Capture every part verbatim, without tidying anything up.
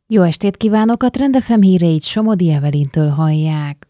Jó estét kívánok! A Trend ef em híreit Somodi Evelintől hallják.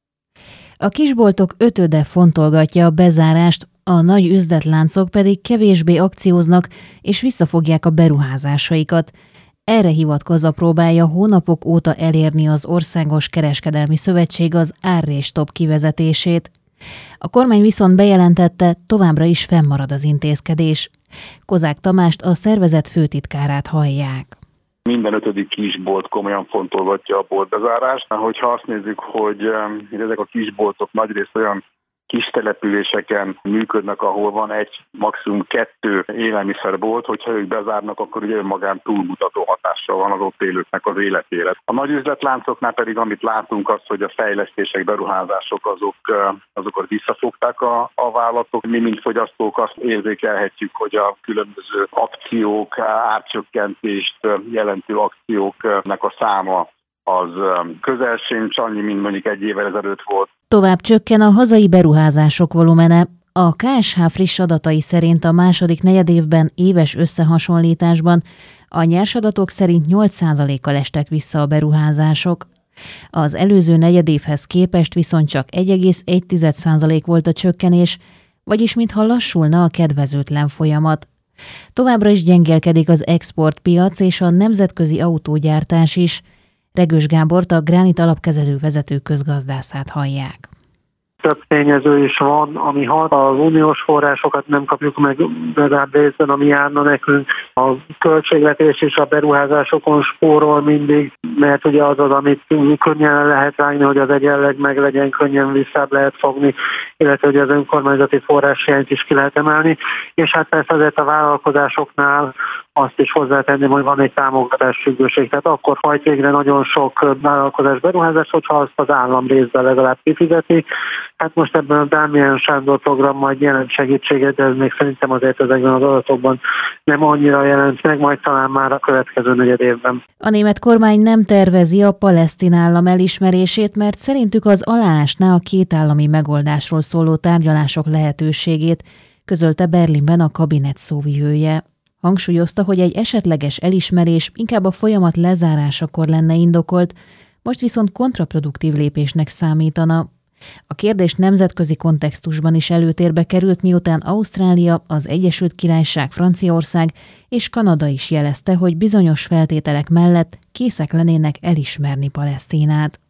A kisboltok ötöde fontolgatja a bezárást, a nagy üzletláncok pedig kevésbé akcióznak és visszafogják a beruházásaikat. Erre hivatkozva próbálja hónapok óta elérni az Országos Kereskedelmi Szövetség az árrés-stop kivezetését. A kormány viszont bejelentette, továbbra is fennmarad az intézkedés. Kozák Tamást, a szervezet főtitkárát hallják. Minden ötödik kisbolt komolyan fontolgatja a boltbezárást. Hogyha azt nézzük, hogy ezek a kisboltok nagyrészt olyan kis településeken működnek, ahol van egy, maximum kettő élelmiszerbolt, hogyha ők bezárnak, akkor ugye önmagán túlmutató hatással van az ott élőknek az életére. A nagy üzletláncoknál pedig amit látunk az, hogy a fejlesztések, beruházások azok, azokat visszafogták a, a vállalatok. Mi, mint fogyasztók azt érzékelhetjük, hogy a különböző akciók, árcsökkentést jelentő akcióknak a száma az közel sincs annyi, mint mondjuk egy évvel ezelőtt volt. Tovább csökken a hazai beruházások volumene. A ká es há friss adatai szerint a második negyedévben éves összehasonlításban a nyersadatok szerint nyolc százalékkal estek vissza a beruházások. Az előző negyedévhez képest viszont csak egy egész egy százalék volt a csökkenés, vagyis mintha lassulna a kedvezőtlen folyamat. Továbbra is gyengélkedik az exportpiac és a nemzetközi autógyártás is. Regős Gábort, a Gránit alapkezelő vezető közgazdászát hallják. Több tényező is van, ami hat. Az uniós forrásokat nem kapjuk meg legalább részben, ami járna nekünk. A költségvetés és a beruházásokon spórol mindig, mert ugye az az, amit könnyen lehet rágni, hogy az egyenleg meg legyen, könnyen visszább lehet fogni, illetve hogy az önkormányzati forráshiányt is ki lehet emelni. És hát persze azért a vállalkozásoknál azt is hozzátenném, hogy van egy támogatásfüggőség. Tehát akkor hajt végre nagyon sok vállalkozás beruházás, hogyha azt az állam részben legalább kifizeti. Hát most ebben a Dániel Sándor program majd jelent segítséget, de ez még szerintem azért ezekben az adatokban nem annyira jelent meg, majd talán már a következő negyed évben. A német kormány nem tervezi a palesztin állam elismerését, mert szerintük az aláásná a két állami megoldásról szóló tárgyalások lehetőségét, közölte Berlinben a kabinet szóvivője. Hangsúlyozta, hogy egy esetleges elismerés inkább a folyamat lezárásakor lenne indokolt, most viszont kontraproduktív lépésnek számítana. A kérdés nemzetközi kontextusban is előtérbe került, miután Ausztrália, az Egyesült Királyság, Franciaország és Kanada is jelezte, hogy bizonyos feltételek mellett készek lennének elismerni Palesztinát.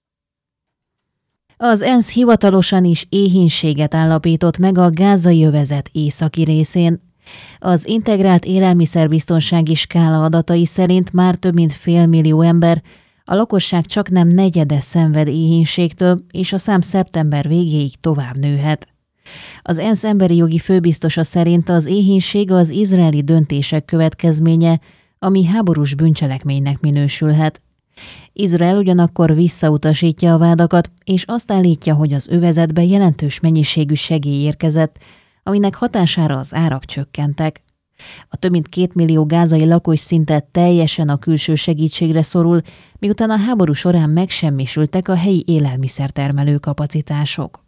Az ENSZ hivatalosan is éhínséget állapított meg a gázai övezet északi részén. Az integrált élelmiszerbiztonsági skála adatai szerint már több mint félmillió ember, a lakosság csaknem negyede szenved éhínségtől, és a szám szeptember végéig tovább nőhet. Az ENSZ emberi jogi főbiztosa szerint az éhínség az izraeli döntések következménye, ami háborús bűncselekménynek minősülhet. Izrael ugyanakkor visszautasítja a vádakat, és azt állítja, hogy az övezetbe jelentős mennyiségű segély érkezett, aminek hatására az árak csökkentek. A több mint két millió gázai lakos szinte teljesen a külső segítségre szorul, miután a háború során megsemmisültek a helyi élelmiszertermelő kapacitások.